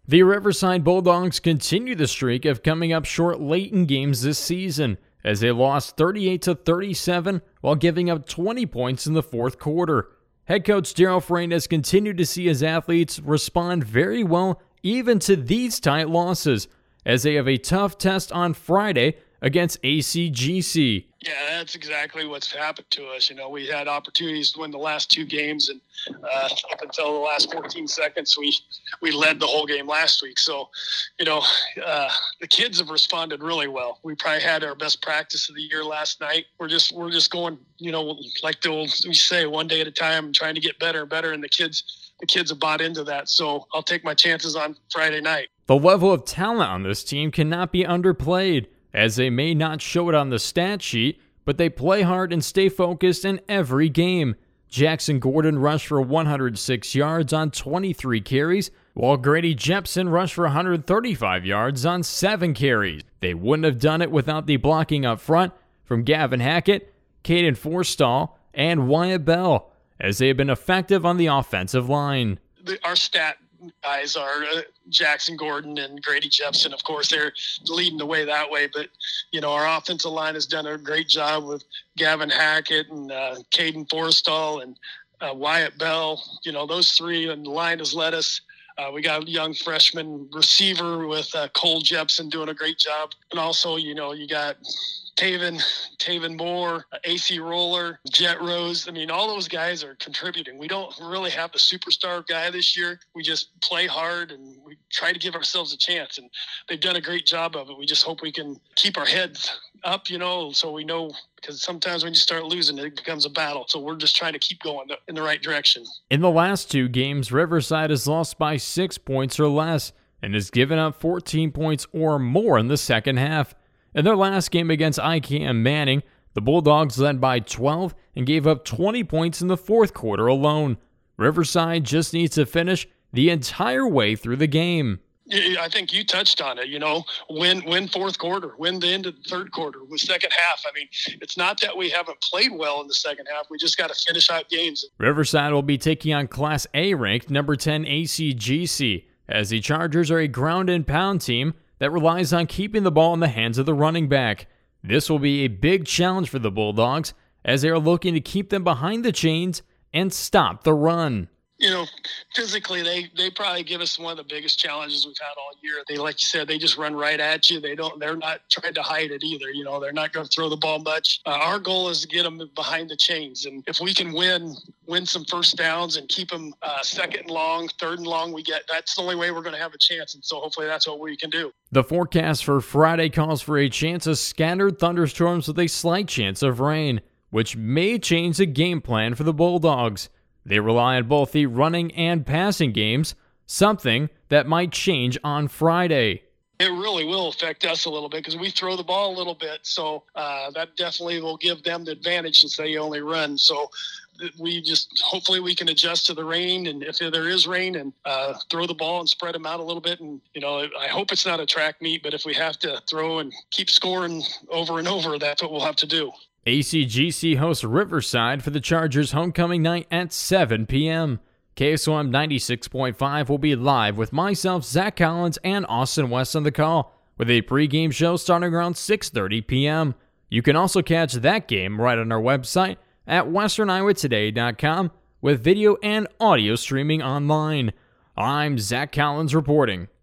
The Riverside Bulldogs continue the streak of coming up short late in games this season, as they lost 38-37 while giving up 20 points in the fourth quarter. Head coach Daryl Frayne has continued to see his athletes respond very well even to these tight losses, as they have a tough test on Friday against ACGC. Yeah, that's exactly what's happened to us. You know, we had opportunities to win the last two games, and up until the last 14 seconds, we led the whole game last week. So, you know, the kids have responded really well. We probably had our best practice of the year last night. We're just going, you know, like we say, one day at a time, trying to get better and better, and the kids have bought into that. So I'll take my chances on Friday night. The level of talent on this team cannot be underplayed, as they may not show it on the stat sheet, but they play hard and stay focused in every game. Jackson Gordon rushed for 106 yards on 23 carries, while Grady Jepson rushed for 135 yards on 7 carries. They wouldn't have done it without the blocking up front from Gavin Hackett, Caden Forstall, and Wyatt Bell, as they have been effective on the offensive line. Our stat guys are Jackson Gordon and Grady Jepson. Of course, they're leading the way that way. But, you know, our offensive line has done a great job with Gavin Hackett and Caden Forstall and Wyatt Bell. You know, those three, and the line has led us. We got a young freshman receiver with Cole Jepson doing a great job. And also, you know, you got Taven Moore, AC Roller, Jet Rose. I mean, all those guys are contributing. We don't really have the superstar guy this year. We just play hard and we try to give ourselves a chance. And they've done a great job of it. We just hope we can keep our heads up, you know, so we know, because sometimes when you start losing, it becomes a battle. So we're just trying to keep going in the right direction. In the last 2 games, Riverside has lost by 6 points or less and has given up 14 points or more in the second half. In their last game against IKM Manning, the Bulldogs led by 12 and gave up 20 points in the fourth quarter alone. Riverside just needs to finish the entire way through the game. I think you touched on it, you know, win fourth quarter, win the end of the third quarter, with second half. I mean, it's not that we haven't played well in the second half. We just got to finish out games. Riverside will be taking on Class A ranked number 10 ACGC, as the Chargers are a ground and pound team that relies on keeping the ball in the hands of the running back. This will be a big challenge for the Bulldogs, as they are looking to keep them behind the chains and stop the run. You know, physically, they probably give us one of the biggest challenges we've had all year. They, like you said, they just run right at you. They're not trying to hide it either. You know, they're not going to throw the ball much. Our goal is to get them behind the chains. And if we can win some first downs and keep them second and long, third and long, that's the only way we're going to have a chance. And so hopefully that's what we can do. The forecast for Friday calls for a chance of scattered thunderstorms with a slight chance of rain, which may change the game plan for the Bulldogs. They rely on both the running and passing games, something that might change on Friday. It really will affect us a little bit because we throw the ball a little bit. So that definitely will give them the advantage since they only run. So hopefully we can adjust to the rain, and if there is rain, and throw the ball and spread them out a little bit. And, you know, I hope it's not a track meet, but if we have to throw and keep scoring over and over, that's what we'll have to do. ACGC hosts Riverside for the Chargers homecoming night at 7 p.m. KSOM 96.5 will be live with myself, Zach Collins, and Austin West on the call, with a pregame show starting around 6:30 p.m. You can also catch that game right on our website at westerniowatoday.com with video and audio streaming online. I'm Zach Collins reporting.